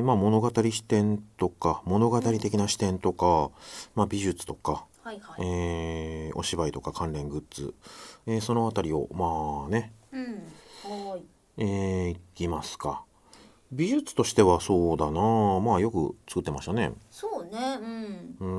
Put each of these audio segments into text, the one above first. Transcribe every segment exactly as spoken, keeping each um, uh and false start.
まあ、物語視点とか物語的な視点とか、まあ、美術とか、 はいはい、 えーお芝居とか関連グッズ、えーそのあたりをまあね、 うんはいえーいきますか。美術としてはそうだな、まあよく作ってましたね。 そうねうんうん、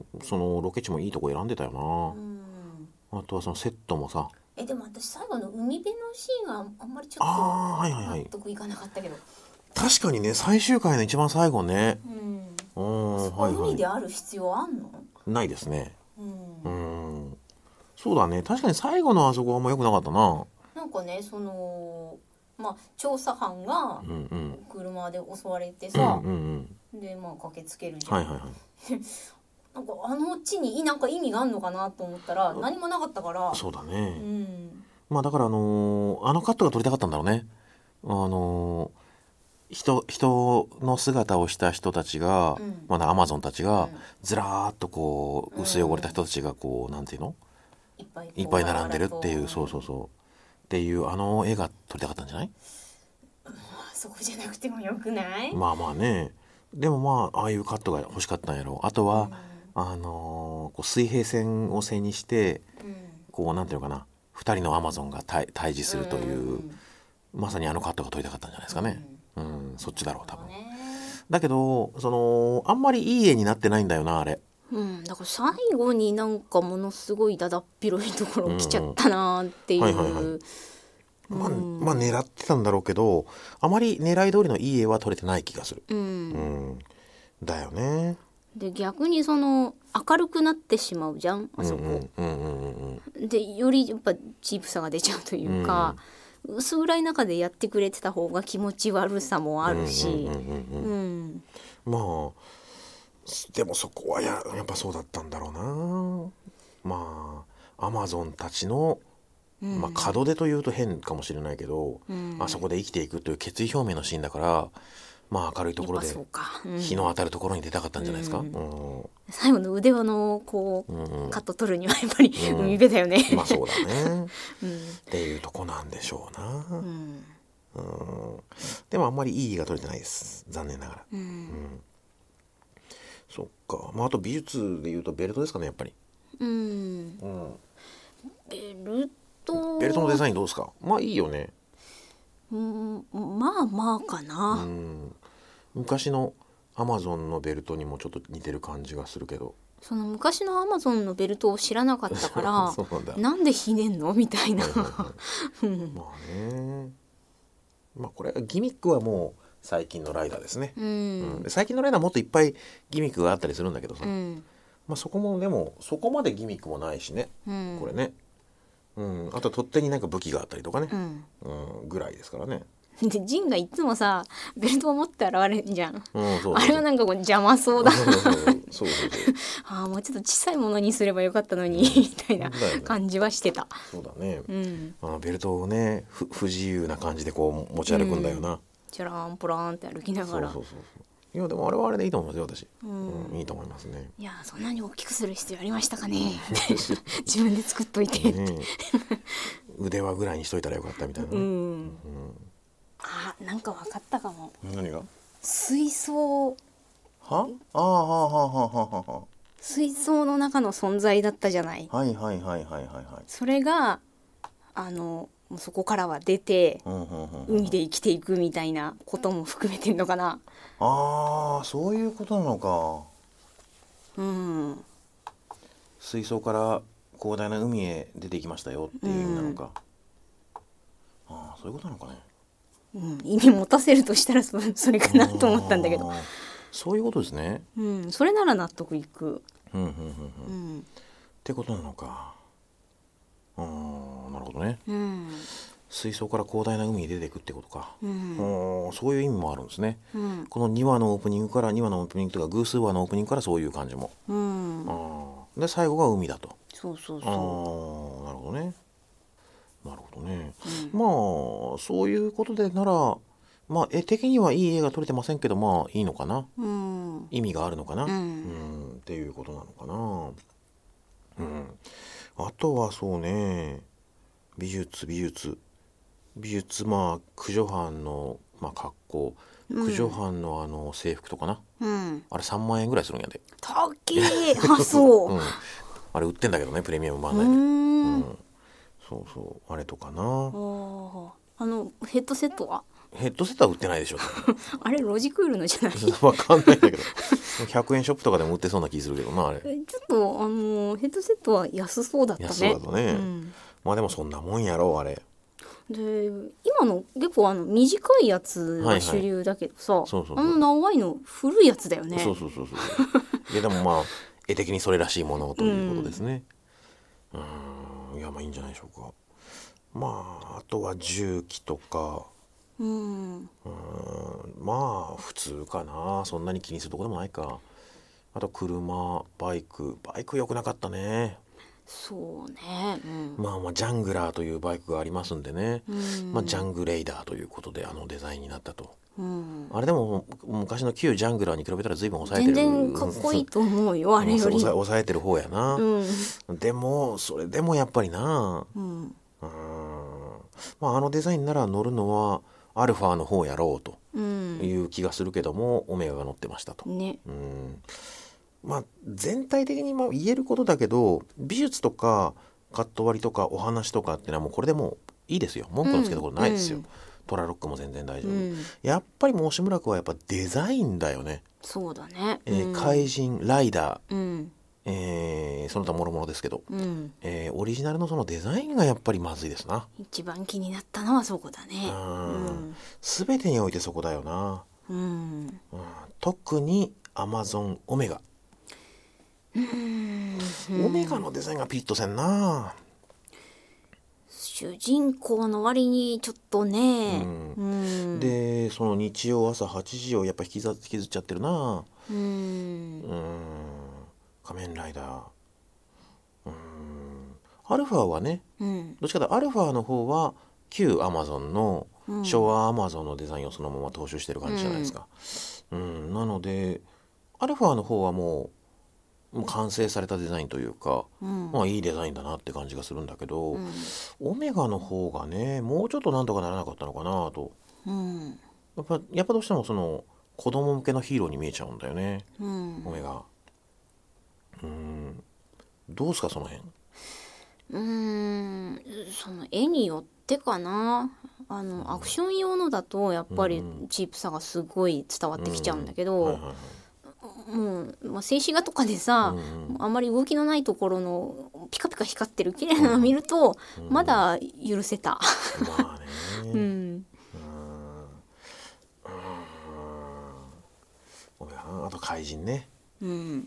そのロケ地もいいとこ選んでたようんな。あとはそのセットもさ、 えでも私最後の海辺のシーンがあんまりちょっとああはいはいは納い、 得いかなかったけど、 確かにね、最終回の一番最後ね、 うんうあそこはんはいはい、 海である必要あんの？ ないですね。 うんうんそうだね、確かに最後のあそこはあんま良くなかったな。 なんかねそのまあ調査班がうんうん車で襲われてうんさ、 うんうんでまあ駆けつけるじゃん、 はいはいはい、 なんかあの地になんか意味があんのかなと思ったら何もなかったからそうだうね。 んまあだからあのーあのカットが撮りたかったんだろうね。あのー人人の姿をした人たちが、 うんまだアマゾンたちが、 うんずらーっとこう薄汚れた人たちがこうなんていうの、 いっぱいこういっぱい並んでるっていう、 わらわらとそうそうそうっていうあの絵が撮りたかったんじゃない？ あそこじゃなくてもよくない？ まあまあね。でもまあああいうカットが欲しかったんやろう。あとは、 うんあのーこう水平線を背にしてうんこうなんていうのかな、二人のアマゾンが対対峙するという、 んまさにあのカットが撮りたかったんじゃないですかね。うん、そっちだろう多分。 ねだけどそのあんまりいい絵になってないんだよなあれ。 うん、だから最後になんかものすごいだだっ広いところ来ちゃったなっていう、 はいはいはい。まあ、まあ狙ってたんだろうけど、あまり狙い通りのいい絵は撮れてない気がする。 うんうん、だよね。 で逆にその明るくなってしまうじゃんあそこ、 うんうんうんうんうん。 でよりやっぱチープさが出ちゃうというか、薄暗い中でやってくれてた方が気持ち悪さもあるし、うんまあでもそこはややっぱそうだったんだろうな。まあアマゾンたちの、まあ、門出というと変かもしれないけど、あそこで生きていくという決意表明のシーンだから、まあ明るいところでやっぱそうか、うん日の当たるところに出たかったんじゃないですか。うん最後の腕輪のこう、 うんカット取るにはやっぱり海辺だよね、 まあそうだね、っていうとこなんでしょうな。 うんうんでもあんまりいい絵が撮れてないです、残念ながら。 うんそっか、まああと美術でいうとベルトですかね、やっぱり。 うんうんベルトベルトのデザインどうですか？まあいいよね。 うんまあまあかな、 うん昔のアマゾンのベルトにもちょっと似てる感じがするけど。 その昔のアマゾンのベルトを知らなかったからそうなんだ。 なんでひねんのみたいな、 まあね、まあこれギミックはもう最近のライダーですね。 うんうんで最近のライダーもっといっぱいギミックがあったりするんだけどさ、 うんまあそこもでもそこまでギミックもないしね、 うんこれね。うんあと取っ手になんか武器があったりとかね、 うんうんぐらいですからね。 でジンがいつもさベルトを持って現れるじゃん、 うんそうそうそうあれはなんかこう邪魔そうだそうそうそうそうそうああもうちょっと小さいものにすればよかったのに、みたいな感じはしてた。 そうだね。 うんあのベルトをねふ不自由な感じでこう持ち歩くんだよな。 チャランポランって歩きながら、 そうそうそうそう。いやでもあれはあれでいいと思いますよ私。 うんうんいいと思いますね。 いやそんなに大きくする必要ありましたかね自分で作っといて、 ね腕輪ぐらいにしといたらよかったみたいなうね。 ん、あなんか分かったかも。 何が？ 水槽は？ああはあはあはあは水槽の中の存在だったじゃない。 あはいはいはいはいはいはい。 それがあのもうそこからは出てうんうんうん。 海で生きていくみたいなことも含めてんのかな。 ああそういうことなのか。 うん水槽から広大な海へ出ていきましたよっていう意味なのか。ああそういうことなのかね。 うん、意味持たせるとしたらそそれかなと思ったんだけど、 あーそういうことですね。 うん、それなら納得いく。 うんうんうんうん。 うんってことなのか。ああなるほどね。 うん水槽から広大な海に出ていくってことか。 うんおーそういう意味もあるんですね。 うんこのにわのオープニングからにわのオープニングとか偶数話のオープニングからそういう感じも。 うんあーで最後が海だと。 そうそうああそなるほどね。なるほどね。まあそういうことでならまあ絵的にはいい絵が撮れてませんけどまあいいのかな。 う。うん意味があるのかな。 うんうんっていうことなのかな。うん。あとはそうね美術美術美術まあ駆除班の、まあ、格好九畳半のあの制服とかな、 うん、 あれさんまんえんぐらいするんやで。 高えあそう、 うん、あれ売ってんだけどね、プレミアム版内で。 うーん、 うん、そうそうあれとかな。ああのヘッドセットはヘッドセットは売ってないでしょあれロジクールのじゃないわかんないんだけどひゃくえんショップとかでも売ってそうな気するけどなあれ。 ちょっとあのヘッドセットは安そうだったね。 安そうだとね、 うん、 まあでもそんなもんやろあれ。 で今の結構あの短いやつが主流だけどさ、 そうそうそうあの長いの古いやつだよね。 そうそうそうそういやでもまあ絵的にそれらしいものということですね。うん、うん、いやまあいいんじゃないでしょうか。まああとは重機とか、 うん、 うん、まあ普通かな、そんなに気にするとこでもないか。あと車、バイクバイク良くなかったね。 そうね、うん、 まあまあジャングラーというバイクがありますんでね、 うん、 まあ、ジャングレイダーということであのデザインになったと、 うん、 あれでも昔の旧ジャングラーに比べたら随分抑えて全る、 然かっこいいと思うよあれより。 抑え抑えてる方やな、 うんでもそれでもやっぱりな、 うん、 うん、まああのデザインなら乗るのはアルファの方やろうという気がするけども、オメガが乗ってましたと、 ね、 うん、まあ全体的にまあ言えることだけど、美術とかカット割りとかお話とかってのはもうこれでもういいですよ、文句のつけたことないですよ、うん、トラロックも全然大丈夫、うん、やっぱり申村区はやっぱデザインだよね。 そうだね、 えー、怪人ライダー、 うん、えー、その他もろもろですけど、 うん、 えー、オリジナルのそのデザインがやっぱりまずいですな。 一番気になったのはそこだね。うん、 全てにおいてそこだよな、 うんうん、 特にアマゾンオメガ、 うん、 オメガのデザインがピリッとせんな。 主人公の割にちょっとね、 うんうん、でその日曜朝はちじをやっぱ引きず引きずっちゃってるな。うん、うん仮面ライダー、うん、アルファはね、うん、どっちかというとアルファの方は旧アマゾンの、うん、昭和アマゾンのデザインをそのまま踏襲してる感じじゃないですか、うんうん、なのでアルファの方はもうもう完成されたデザインというか、うん、まあいいデザインだなって感じがするんだけど、うん、オメガの方がねもうちょっとなんとかならなかったのかなと、うん、やっぱやっぱどうしてもその子供向けのヒーローに見えちゃうんだよね、うん、オメガ。うんどうすかその辺。 うーんその絵によってかな。あのアクション用のだとやっぱりチープさがすごい伝わってきちゃうんだけど、もう、まあ、静止画とかでさ、うんうん、あんまり動きのないところのピカピカ光ってる綺麗なのを見ると、うん、まだ許せた。まあね、うん、 あと怪人ね、うん、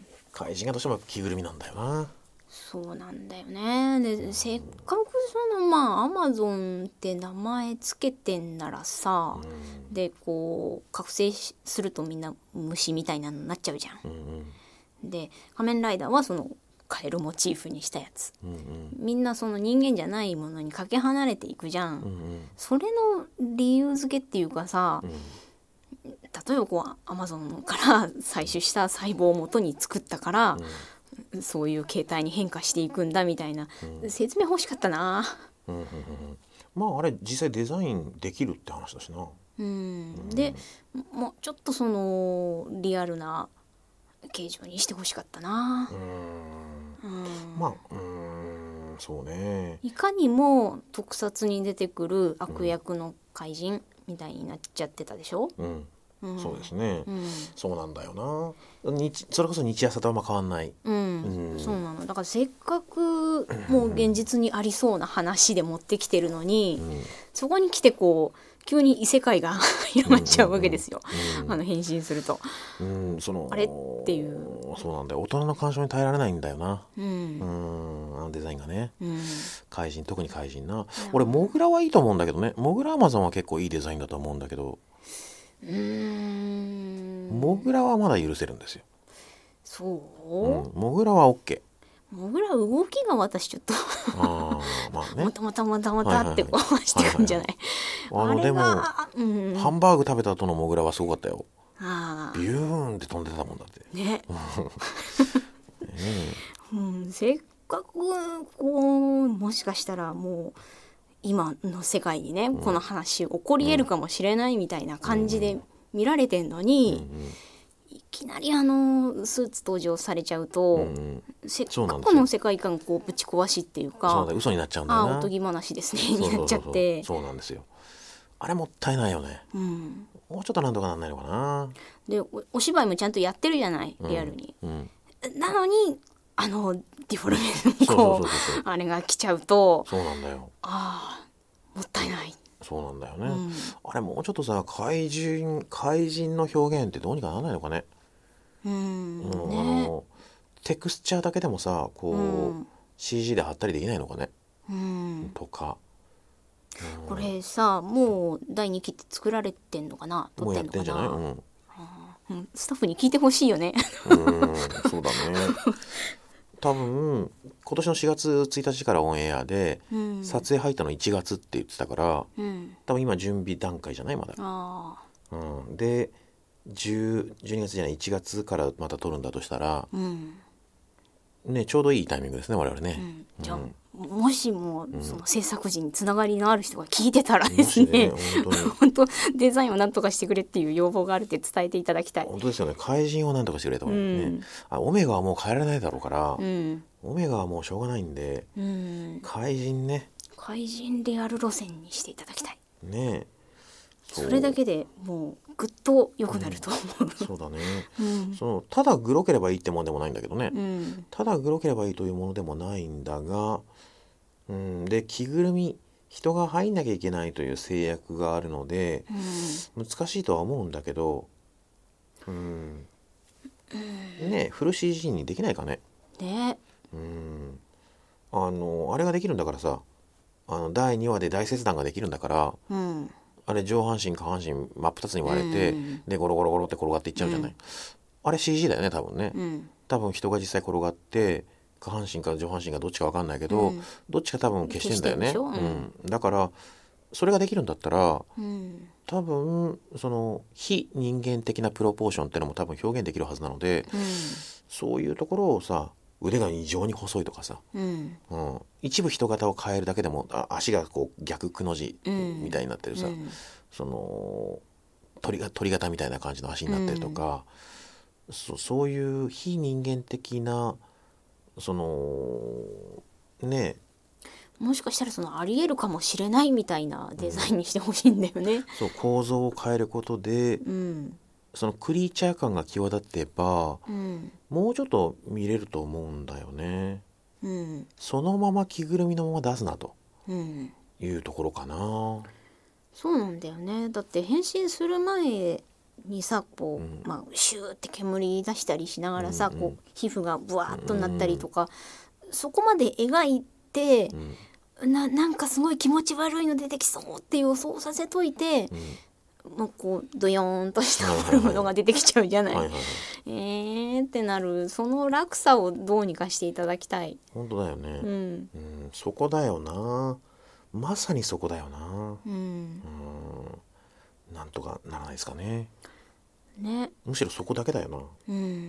怪人がどうしても着ぐるみなんだよな。 そうなんだよね。でせっかくそのまあアマゾンって名前つけてんならさ、うん、でこう覚醒するとみんな虫みたいなのになっちゃうじゃん、うんうん、で仮面ライダーはそのカエルモチーフにしたやつ、うんうん、みんなその人間じゃないものにかけ離れていくじゃん、うんうん、それの理由付けっていうかさ、うん、例えばこうアマゾンから採取した細胞を元に作ったから、うん、そういう形態に変化していくんだみたいな、うん、説明欲しかったな、うんうんうん、 まああれ実際デザインできるって話だしな、 うんうん、でもうちょっとそのリアルな形状にしてほしかったな、うん、うん、 まあうんそうね、 いかにも特撮に出てくる悪役の怪人みたいになっちゃってたでしょ、うんうん、そうですね、うん、そうなんだよな。日それこそ日朝とあんま変わんない、うんうん、そうなの。だからせっかくもう現実にありそうな話で持ってきてるのに、うん、そこに来てこう急に異世界が広まっちゃうわけですよ、うんうん、あの変身すると、うん、そのあれっていう。 そうなんだよ、大人の干渉に耐えられないんだよな、うん、うんあのデザインがね、うん、怪人特に怪人な。俺モグラはいいと思うんだけどね。モグラアマゾンは結構いいデザインだと思うんだけど、うーんモグラはまだ許せるんですよ。 そう、 うん、モグラは OK。 モグラ動きが私ちょっとあ、まあね、またまたまたまたってこうしてくんじゃない。 あのでも、うん、ハンバーグ食べた後のモグラはすごかったよ。あビューンって飛んでたもんだってね。 うん、せっかくこうもしかしたらもう今の世界にね、うん、この話起こり得るかもしれないみたいな感じで見られてんのに、 うんうん、 いきなりあのスーツ登場されちゃうと、 うんうん、 せそうなんですよ。 過去の世界観こうぶち壊しっていうか、 そうなんだ、嘘になっちゃうんだよな。 ああおとぎ話ですねそうそうそうそうになっちゃって、 そうなんですよ。あれもったいないよね。 うん、 もうちょっとなんとかなんないのかな。 で お, お芝居もちゃんとやってるじゃないリアルに、 うんうん、 なのにあのディフォルメのこうそうそうそうそうあれが来ちゃうと、 そうなんだよ。 ああもったいない。 そうなんだよね、 うん、 あれもうちょっとさ怪人怪人の表現ってどうにかならないのかね。 うん、 うん、 ね、 あのテクスチャーだけでもさこう、うん、シージー で貼ったりできないのかね、 うん、 とか、 うん、これさもうだいにきって作られてんのかな、撮ってんのかな。もうやってんじゃない、うんうん、スタッフに聞いてほしいよねうんそうだね多分今年のしがつついたちからオンエアで、うん、撮影入ったのいちがつって言ってたから、うん、多分今準備段階じゃないまだ。あ、うん、でじゅうにがつじゃないいちがつからまた撮るんだとしたら、うん、ね、ちょうどいいタイミングですね我々ね、うん、 じゃあ、うん、もしもその制作陣につながりのある人が聞いてたらですね、本当に本当デザインをなんとかしてくれっていう要望があるって伝えていただきたい。 本当ですよね。怪人をなんとかしてくれと思うね、うん、あオメガはもう変えられないだろうから、うん、オメガはもうしょうがないんで、うん、怪人ね、 怪人リアル路線にしていただきたいね。 それだけでもうぐっと良くなると思う、うん、 そうだね、うん、そのただグロければいいってもんでもないんだけどね、うん、ただグロければいいというものでもないんだが、うん、で着ぐるみ人が入んなきゃいけないという制約があるので、うん、難しいとは思うんだけど、うんうん、ねフル シージー にできないかね。ね、うん、あのあれができるんだからさ、あのだいにわで大切断ができるんだから、うん、あれ上半身下半身真っ二つに割れて、うん、でゴロゴロゴロって転がっていっちゃうじゃない、うん、あれ シージー だよね多分ね、うん、多分人が実際転がって下半身か上半身かどっちか分かんないけど、うん、どっちか多分消してんだよね、うんうん、だからそれができるんだったら、うん、多分その非人間的なプロポーションってのも多分表現できるはずなので、うん、そういうところをさ腕が異常に細いとかさ、うんうん、一部人型を変えるだけでもあ足がこう逆くの字みたいになってるさ、うん、その鳥が鳥型みたいな感じの足になってるとか、うん、そ, そういう非人間的なそのねもしかしたらそのありえるかもしれないみたいなデザインにしてほしいんだよね、うん、 そう構造を変えることで、うん、そのクリーチャー感が際立ってば、うん、もうちょっと見れると思うんだよね、うん、そのまま着ぐるみのまま出すなというところかな、うん、 そうなんだよね。だって変身する前にさこう、うんまあ、シューって煙出したりしながらさ、うんうん、こう皮膚がブワーッとなったりとか、うんうん、そこまで描いて、うん、な, なんかすごい気持ち悪いの出てきそうって予想させといて、うんまあ、こうドヨーンとしたものが出てきちゃうじゃない、はいはいはい、えーってなるその落差をどうにかしていただきたい。 本当だよね、うんうん、そこだよな、まさにそこだよな、うん、うんなんとかならないですかね。ね、むしろそこだけだよな、うん、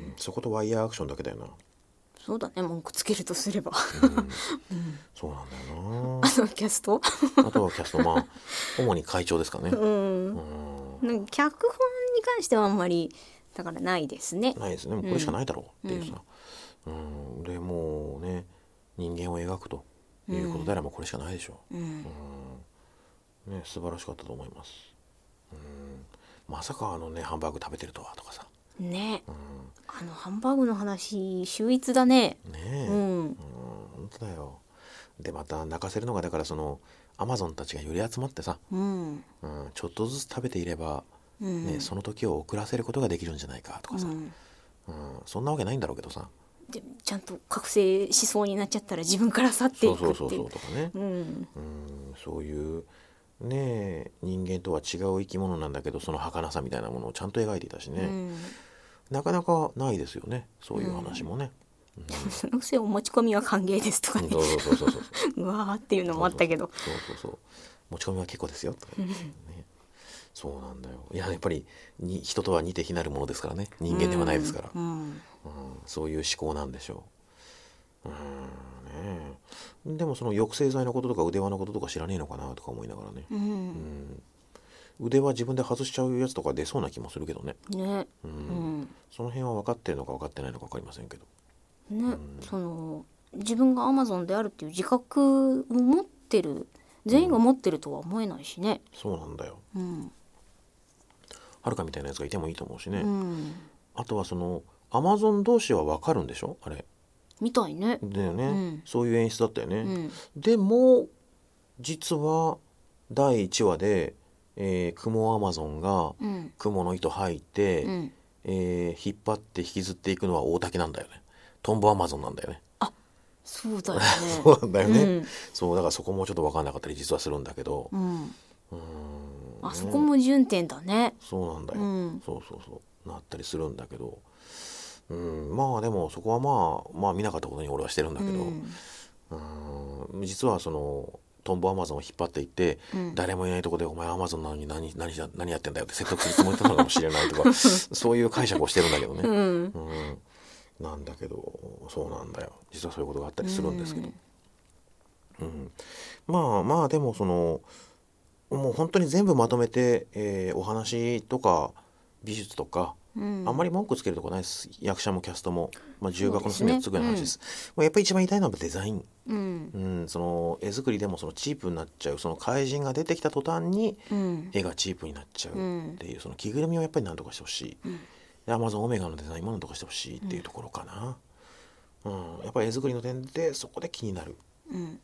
そことワイヤーアクションだけだよな。 そうだね文句つけるとすれば、 うんうん、そうなんだよな。 あとキャストあとはキャストまあ主に会長ですかね、うん、 なんか脚本に関してはあんまりだからないですね。 ないですね、もうこれしかないだろうっていうさ、うんうん、でもうね人間を描くということであればこれしかないでしょう、うんうんね、素晴らしかったと思います、うん、まさかあのねハンバーグ食べてるとはとかさね、うん、 あのハンバーグの話秀逸だね。ねえ、うん、うん、本当だよ。でまた泣かせるのがだからそのアマゾンたちがより集まってさ、うんうん、ちょっとずつ食べていれば、うんね、その時を遅らせることができるんじゃないかとかさ、うんうん、そんなわけないんだろうけどさ、 でちゃんと覚醒しそうになっちゃったら自分から去っていくっていう、そうそうそうそうとかね、うんうん、 そういうね人間とは違う生き物なんだけどその儚さみたいなものをちゃんと描いていたしね、うん、なかなかないですよねそういう話もね、 うんうん、そのくせお持ち込みは歓迎ですとかね、そうそうそうそうそううわーっていうのもあったけど、 そうそうそう持ち込みは結構ですよとか、ね、そうなんだよ。いややっぱりに人とは似て非なるものですからね、人間ではないですから、うんうんうん、そういう思考なんでしょう。うんね、でもその抑制剤のこととか腕輪のこととか知らねえのかなとか思いながらね、うんうん、 腕は自分で外しちゃうやつとか出そうな気もするけどね、 ね、 うんうんその辺は分かってるのか分かってないのか分かりませんけど、 ね、 うんその自分がアマゾンであるっていう自覚を持ってる全員が持ってるとは思えないしね。 そうなんだよ。 うんはるかみたいなやつがいてもいいと思うしね、 うんあとはそのアマゾン同士は分かるんでしょあれみたいね。 だよね、 うんそういう演出だったよね、 うんでも実はだいいちわで、えー、クモアマゾンがうんクモの糸吐いて、 うんえー引っ張って引きずっていくのは大竹なんだよね。トンボアマゾンなんだよね。 そうだよね。 そうなんだよね、 うんそうだからそこもちょっと分かんなかったり実はするんだけど、 うん、 うーんあねそこも順点だね。 そうなんだよ、 うんそうそうそうなったりするんだけど、うんまあでもそこはまあまあ見なかったことに俺はしてるんだけど、 うんうーん実はそのトンボアマゾンを引っ張っていって、 うん誰もいないとこで「お前アマゾンなのに何何何何やってんだよ」って説得するつもりだったのかもしれないとかそういう解釈をしてるんだけどね、 うんうん、なんだけどそうなんだよ実はそういうことがあったりするんですけど、うんまあまあでもそのもう本当に全部まとめて、えーお話とか美術とか、 うんあんまり文句つけるとこないです役者もキャストも、まあ、重箱の隅そうですねをつくような話です。まあやっぱり一番言いたいのはデザイン、 うんうん、その絵作りでもそのチープになっちゃうその怪人が出てきた途端にうん絵がチープになっちゃううんっていうその着ぐるみをやっぱり何とかしてほしい、 うんでアマゾンオメガのデザインも何とかしてほしいっていうところかな、うんやっぱり絵作りの点でそこで気になる、 うん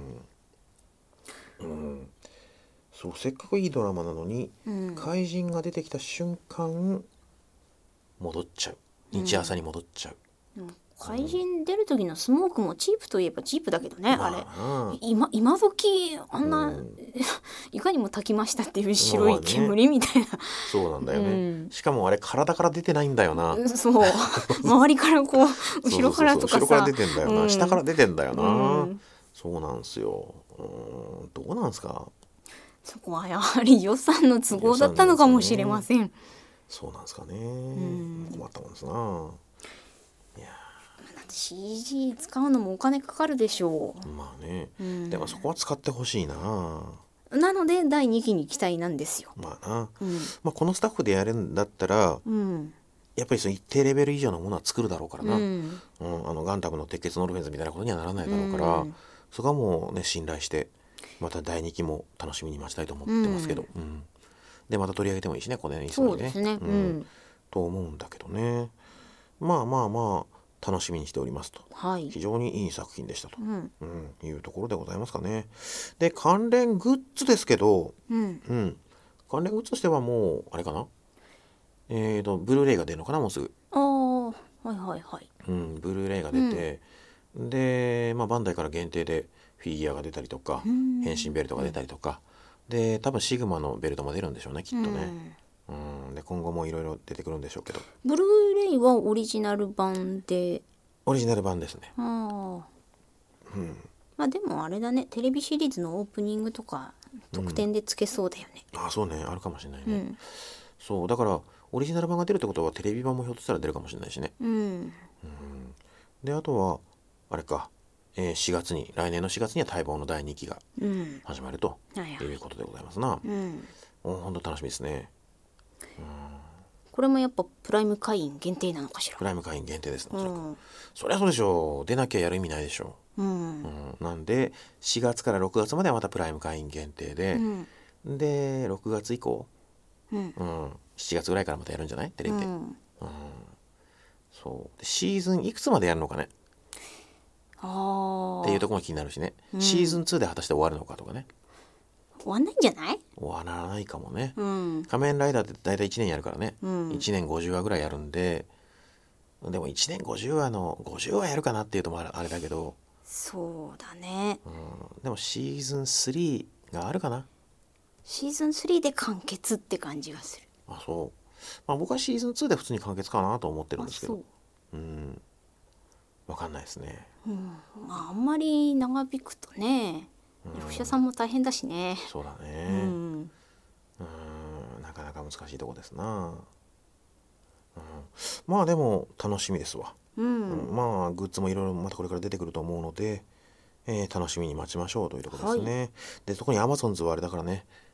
うんうん、そうせっかくいいドラマなのに、 うん怪人が出てきた瞬間戻っちゃう日朝に戻っちゃう、 うん怪人出る時のスモークもチープといえばチープだけどね、 まあれあ今今時あんな、 うんいかにも炊きましたっていう白い煙みたいな、 そうなんだよね、 うんしかもあれ体から出てないんだよな、 そう周りからこう後ろからとかさそうそうそう後ろから出てんだよな、 うん下から出てんだよな、 うんそうなんですようんどうなんですかそこはやはり予算の都合だったのかもしれません。 そうなんですかね、 ん困ったもんですないやだって シージー 使うのもお金かかるでしょまあね、 う、うん、 でもそこは使ってほしいななのでだいにきに期待なんですよ。 まあな、 うんまあ、このスタッフでやるんだったらうんやっぱりその一定レベル以上のものは作るだろうからな、 ううんんあのガンダムの鉄血ノルフェンズみたいなことにはならないだろうから、 うんそこはもうね信頼してまただいにきも楽しみに待ちたいと思ってますけど、うんでまた取り上げてもいいしねこれねそうですね。ううんんと思うんだけどねまあまあまあ楽しみにしておりますとはい非常にいい作品でしたと、 うんうん、いうところでございますかね。で関連グッズですけど、 うんうん、関連グッズとしてはもうあれかなえーとブルーレイが出るのかなもうすぐ、 ああはいはいはいうん、ブルーレイが出て、で、まあ、バンダイから限定でフィギュアが出たりとか、 うん変身ベルトが出たりとか、で多分シグマのベルトも出るんでしょうねきっとね、うんで今後もいろいろ出てくるんでしょうけどブルーレイはオリジナル版でオリジナル版ですね。 ああうんまあでもあれだねテレビシリーズのオープニングとか特典でつけそうだよね。 あそうねあるかもしれないね、 うんそうだからオリジナル版が出るってことはテレビ版もひょっとしたら出るかもしれないしね。 うんであとはあれか、えーしがつに来年のしがつには待望のだいにきがうん始まるとはいはいいうことでございますな。 うんおほんと楽しみですね。 これもやっぱプライム会員限定なのかしら。 プライム会員限定ですねおうそらく、 んそりゃそうでしょう出なきゃやる意味ないでしょうんう、うん、なんでしがつからろくがつまではまたプライム会員限定でう、んでろくがつ以降、 うんうん、しちがつぐらいからまたやるんじゃないテレビで、 うんそうでシーズンいくつまでやるのかねああっていうところも気になるしね、 うんシーズンツーで果たして終わるのかとかね終わんないんじゃない？ 終わらないかもね、 うん仮面ライダーって大体いちねんやるからね、 うんいちねんごじゅうわぐらいやるんででもいちねんごじゅうわのごじゅうわやるかなっていうとまああれだけど、 そうだね。 うん、でもシーズンスリーがあるかなシーズンスリーで完結って感じがする。 あそうまあ僕はシーズンツーで普通に完結かなと思ってるんあですけどそう。 うんわかんないですねうんまああんまり長引くとねうん役者さんも大変だしね。 そうだねうんうんなかなか難しいとこですな、うん、まあでも楽しみですわ、 ううんんまあグッズもいろいろまたこれから出てくると思うので、えー楽しみに待ちましょうというところですね、で特にアマゾンズはあれだからね、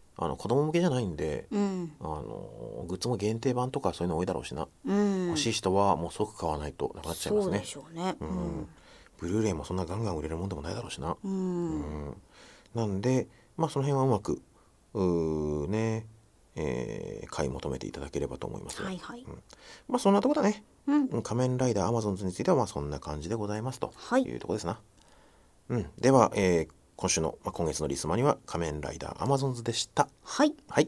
あの子供向けじゃないんで、 うん、 あのグッズも限定版とかそういうの多いだろうしな、 うん、 欲しい人はもう即買わないとなくなっちゃいますね。 そうでしょうね。 うん、ブルーレイもそんなガンガン売れるもんでもないだろうしな、 うん、 うん、なんでまあその辺はうまくうーね、えー買い求めていただければと思いますよ。 はいはい。 うん、まあそんなとこだね。 うん、 うん仮面ライダーアマゾンズについてはまあそんな感じでございますとはいいうところですな。うん、では、えー今週の、まあ、今月のリスマには仮面ライダーアマゾンズでした。 はい。 はい。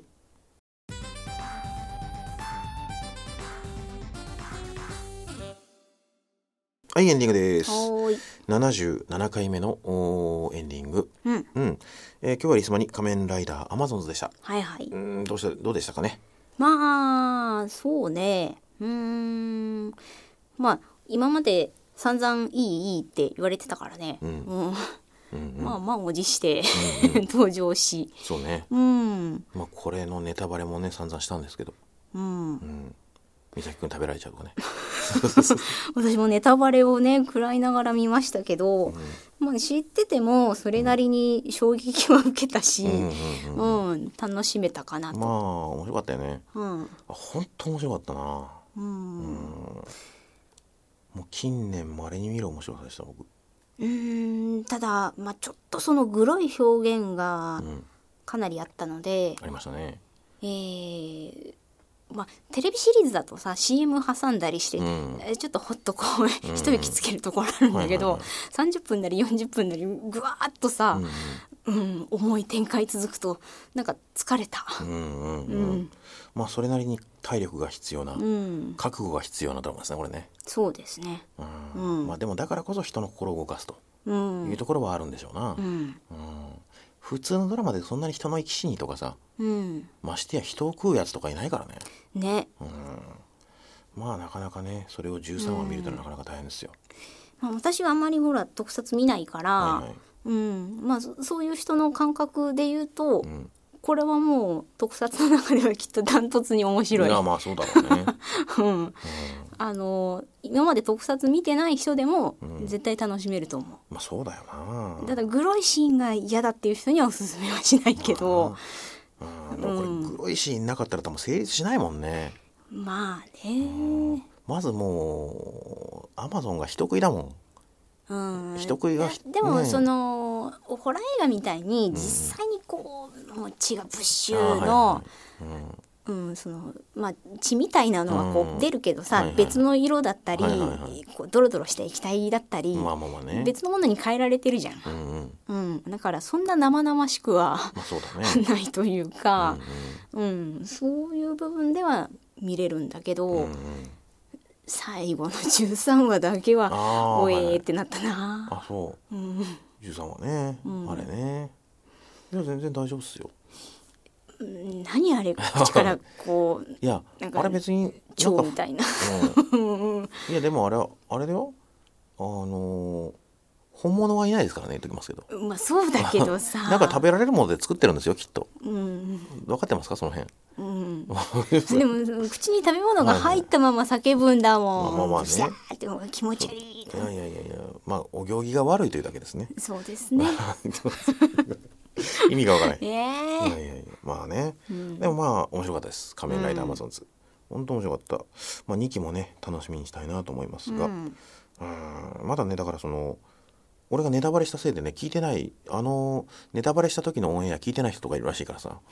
はい、エンディングです。 はーい。 ななじゅうななかいめのおーエンディング。 うん、 うん、えー今日はリスマに仮面ライダーアマゾンズでした。 はいはい。 うーん、どうしたどうでしたかね。 まあそうね。うーん。まあ今まで散々いいいいって言われてたからね。 うんうんうんうん、 まあ満を持してうんうん登場し。 そうね。 うん。 まあこれのネタバレもね散々したんですけど、 うんう。ん、美咲くん食べられちゃうとかね。 私もネタバレをね食らいながら見ましたけど、 うんまあ、知っててもそれなりに衝撃は受けたし、 うんううんうんん楽しめたかなと。 まあ面白かったよね。 うんあ本当面白かったな。 うんうんもう近年まれに見る面白さでした僕。 うーんただ、まあ、ちょっとそのグロい表現がうんかなりあったので、 ありましたね。 えーまあ、テレビシリーズだとさ シーエム 挟んだりして、 うんえちょっとほっとこう一息つけるところあるんだけど、 はいはいはいさんじゅっぷんなりよんじゅっぷんなりぐわーっとさ、 うんうん重い展開続くとなんか疲れた。 うんうんうんううんんまあそれなりに体力が必要な、 うん覚悟が必要なドラマですねこれね。 そうですね。 うんうんまあでもだからこそ人の心を動かすとうんいうところはあるんでしょうな。 うんうん普通のドラマでそんなに人の生き死にとかさ、 うんましてや人を食うやつとかいないからね。 ね、 まあなかなかねそれをじゅうさんわ見るとなかなか大変ですよ。 まあ、私はあんまりほら特撮見ないから、 はいはいうんまあそそういう人の感覚で言うと、 うんこれはもう特撮の中ではきっとダントツに面白い。 いやまあそうだろうね。 うん、あの今まで特撮見てない人でもうん絶対楽しめると思う。 まあそうだよな。 ただグロいシーンが嫌だっていう人にはおすすめはしないけど、 うんでもこれグロいシーンなかったら多分成立しないもんね。 まあね、 まずもうアマゾンが人食いだもん。 うん、 人食いがでもねそのホラー映画みたいに実際にこう、もう血がブッシュの、 あーはいはいうん、そのまあ血みたいなのはこうんう出るけどさ、 はいはい別の色だったり、 はいはいはいこうドロドロした液体だったり、 うん、まあまあまあね。 別のものに変えられてるじゃん。 うんうんうん、だからそんな生々しくはまあそうだね。 ないというか、 うんうんそういう部分では見れるんだけど、 うんうんうん最後のじゅうさんわだけはあーおえはいはいーってなったな。 あそううんじゅうさんわね、 んあれね。いや全然大丈夫っすよ。 うん何あれ口からこういやなんかあれ別になんか蝶みたいな。 うんいやでもあれはあれだよあのー本物はいないですからね言っときますけど。 まあそうだけどさ。 なんか食べられるもので作ってるんですよきっと。 うん分かってますかその辺。 うん。でも口に食べ物が入ったまま叫ぶんだもん。 まあまあまあねブシャーってもう気持ち悪い。 いやいやいやいやまあお行儀が悪いというだけですね。 そうですね。 意味がわからない。 えいやえいやいやまあね、 んでもまあ面白かったです仮面ライダーアマゾンズ、本当面白かった、まあ、にきもね楽しみにしたいなと思いますが、 うんうんまだねだからその俺がネタバレしたせいでね聞いてないあのネタバレした時のオンエア聞いてない人とかいるらしいからさ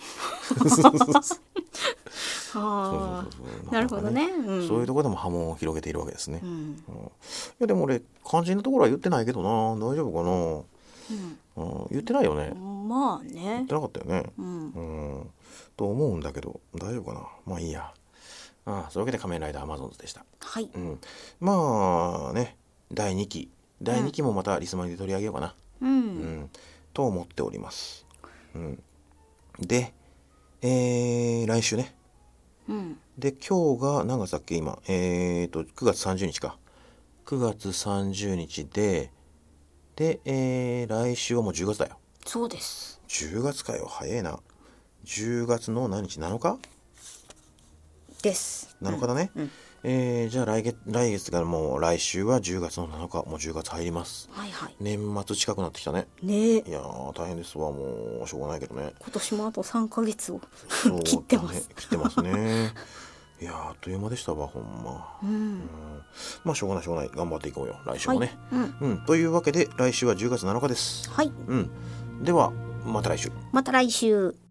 はあそうそうそうそうなるほどね。うんそういうところでも波紋を広げているわけですね、うんうんいやでも俺肝心なところは言ってないけどな大丈夫かな、うん、言ってないよねまあ言ねっ。てなかったよねうんうんと思うんだけど大丈夫かなまあいいやああそういうわけで仮面ライダーアマゾンズでした、 はい。 うん、まあねだいにきだいにきもまたリスマニで取り上げようかな、 ううんんと思っております、うん、で、えー、来週ねうんで今日が何月だっけ今えーとくがつさんじゅうにちかくがつさんじゅうにちでで、えー、来週はもうじゅうがつだよそうです。 じゅうがつかよ早いなじゅうがつの何日なのかですなのかだね、 うんうんえー、じゃあ来月来月からもう来週はじゅうがつのなのか、もうじゅうがつ入ります。 はいはい年末近くなってきたね。 ねえいやー大変ですわ、もうしょうがないけどね。 今年もあとさんかげつをそう切ってます、 ね、切ってますねいやーあっという間でしたわほんま、 うんうんまあしょうがないしょうがない、頑張っていこうよ来週もね、 はいうんうん、というわけで来週はじゅうがつなのかです。 はいうん、ではまた来週。 また来週。